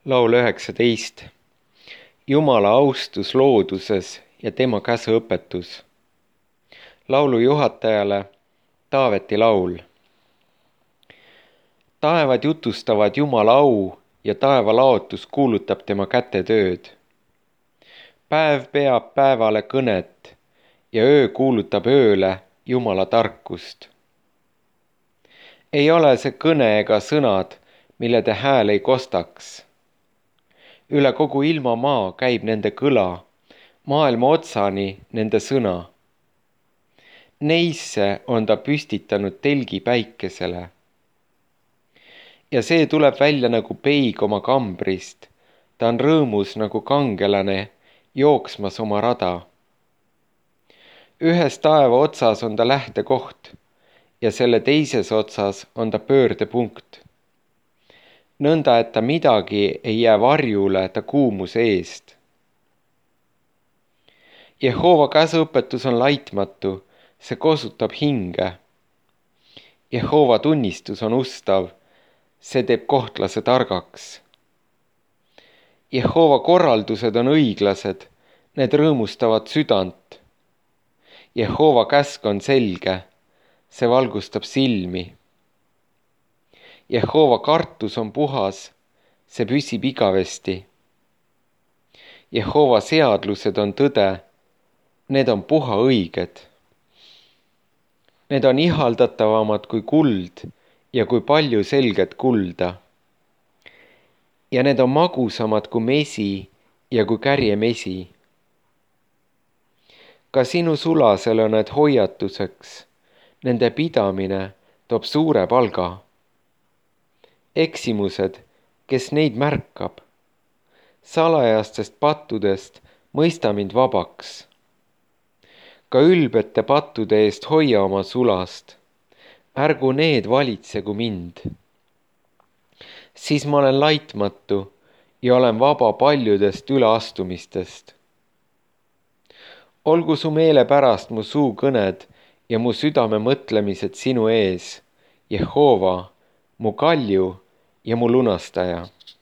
Laul 19. Jumala austus looduses ja tema käsuõpetus. Laulu juhatajale Taaveti laul. Taevad jutustavad Jumala au ja taeva laotus kuulutab tema kätetööd. Päev peab päevale kõnet ja öö kuulutab ööle Jumala tarkust. Ei ole see kõne ega sõnad, mille te hääl ei kostaks. Üle kogu ilma maa käib nende kõla, maailma otsani nende sõna. Neisse on ta püstitanud telgi päikesele. Ja see tuleb välja nagu peig oma kambrist, ta on rõõmus nagu kangelane, jooksmas oma rada. Ühes taeva otsas on ta lähtekoht ja selle teises otsas on ta pöördepunkt. Nõnda, et ta midagi ei jää varjule ta kuumuse eest. Jehova käsuõpetus on laitmatu, see kosutab hinge. Jehova tunnistus on ustav, see teeb kohtlase targaks. Jehova korraldused on õiglased, need rõõmustavad südant. Jehova käsk on selge, see valgustab silmi. Jehova kartus on puhas, see püsib igavesti. Jehova seadlused on tõde, need on puha õiged. Need on ihaldatavamad kui kuld ja kui palju selget kulda. Ja need on magusamad kui mesi ja kui kärjemesi. Ka sinu sulasele on need hoiatuseks, nende pidamine toob suure palga. Eksimused, kes neid märkab, salajastest pattudest mõista mind vabaks. Ka ülbete pattude eest hoia oma sulast, ärgu need valitsegu mind. Siis ma olen laitmatu ja olen vaba paljudest üleastumistest. Olgu su meele pärast mu suu kõned ja mu südame mõtlemised sinu ees, Jehova, mu kalju ja mu lunastaja.